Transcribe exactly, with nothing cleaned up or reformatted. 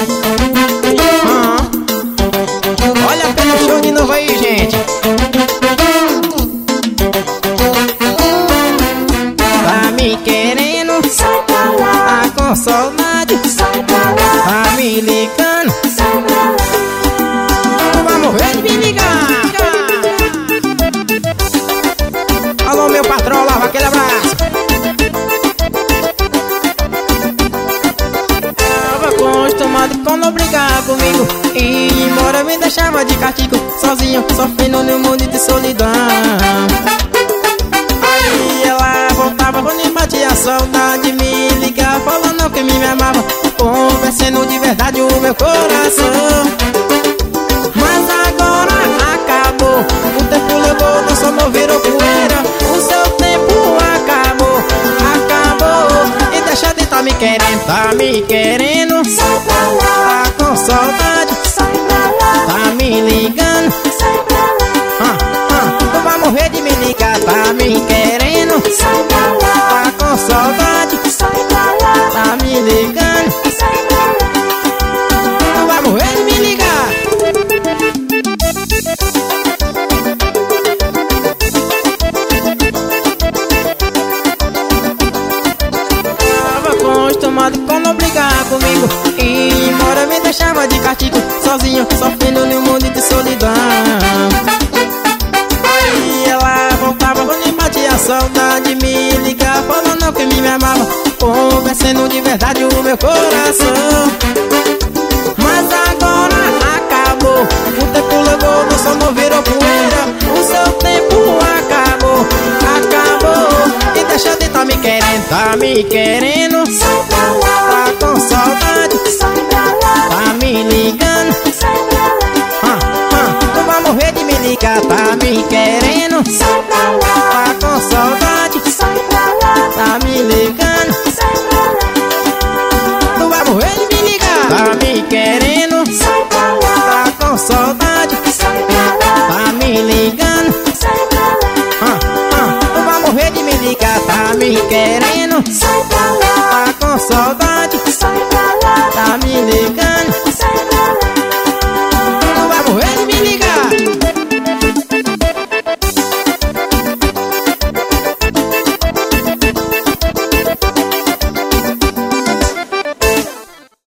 Ah, olha pelo show de novo aí, gente. Tá me querendo, Sai pra lá, tá com saudade, sai pra lá, tá me ligando. sai pra lá. Vai morrer de me ligar. Alô, meu patrão, lava aquele abraço. Tava acostumado com não brigar comigo e ir embora me deixava de castigo, sozinho, sofrendo num mundo de solidão. Aí ela voltava quando me batia a saudade, me ligava falando que me amava, convencendo de verdade o meu coração. Mas agora acabou, o tempo levou, nosso amor virou poeira. O seu tempo acabou, acabou. E deixa de tá me querendo, tá me querendo. Sai pra lá, Tá com saudade, sai pra lá, tá me ligando. sai pra lá, Ah, ah, tu vai morrer de me ligar, tá me querendo. sai pra lá, Tá com saudade, sai pra lá, tá me ligando. sai pra lá. Tu vai morrer de me ligar. Tava acostumado com não brigar comigo e ir embora me deixava de castigo, sozinho, sofrendo num mundo de solidão. Aí ela voltava quando me batia a saudade, me ligava falando que me amava, convencendo de verdade o meu coração. Mas agora acabou, o tempo levou, nosso amor virou poeira. O seu tempo acabou, acabou. E deixa de tá me querendo, tá me querendo. Sai pra lá, Tá com saudade, sai pra lá, tá me ligando. sai pra lá, Ah, ah, tu vai morrer de me ligar, tá me querendo. sai pra lá, Tá com saudade, sai pra lá, tá me ligando. sai pra lá, Tu vai morrer de me ligar, tá me querendo. sai pra lá, Tá com saudade, sai pra lá, tá me ligando. sai pra lá, Ah, ah, tu vai morrer de me ligar, tá me querendo. sai pra lá, Tá com saudade, sai pra lá, tá me ligando.